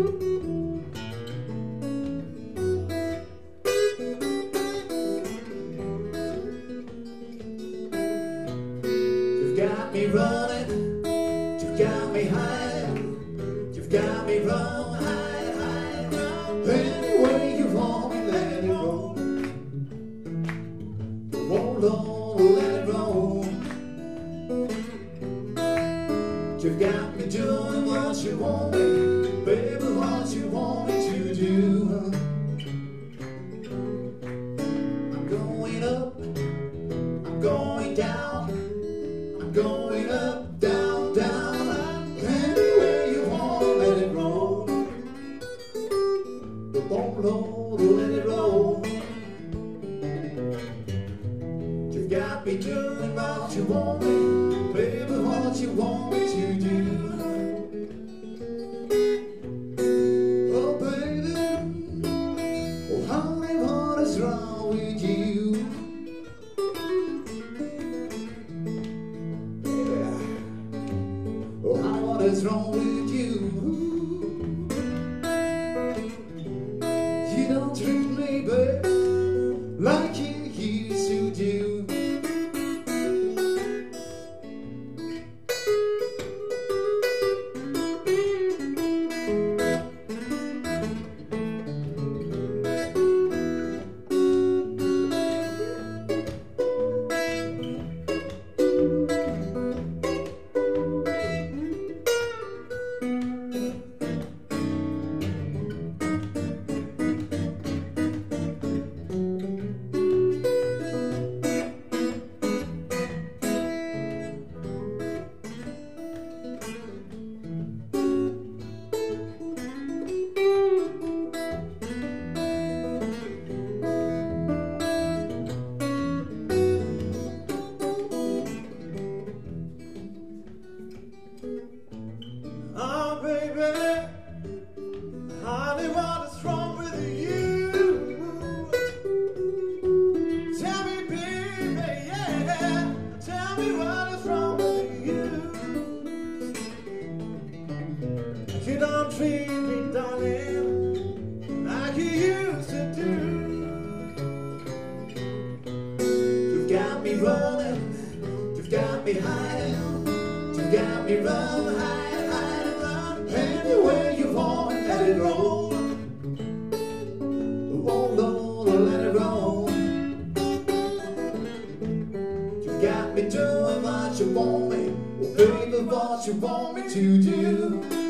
You've got me running, you've got me hiding, you've got me running, hide. Any way you want me, let it roll. Hold on, let it roll. You've got me doing what you want me, baby, what you want me to do. I'm going up, I'm going down, I'm going up, down, down. Anywhere you want, let it roll. Hold on, let it roll. You've got me doing what you want me, baby, what you want me to do. Oh, baby, oh, honey, what is wrong with you? Yeah. Oh, honey, what is wrong with you? You don't treat me, babe, like you used to do. Oh, baby, honey, what is wrong with you? Tell me, baby, yeah, tell me what is wrong with you. You don't treat me, darling, like you used to do. You've got me rolling, you've got me hiding, you've got me running, hide. Anywhere you want, let it roll. Hold on, let it roll. You got me doing what you want me, oh, baby, what you want me to do.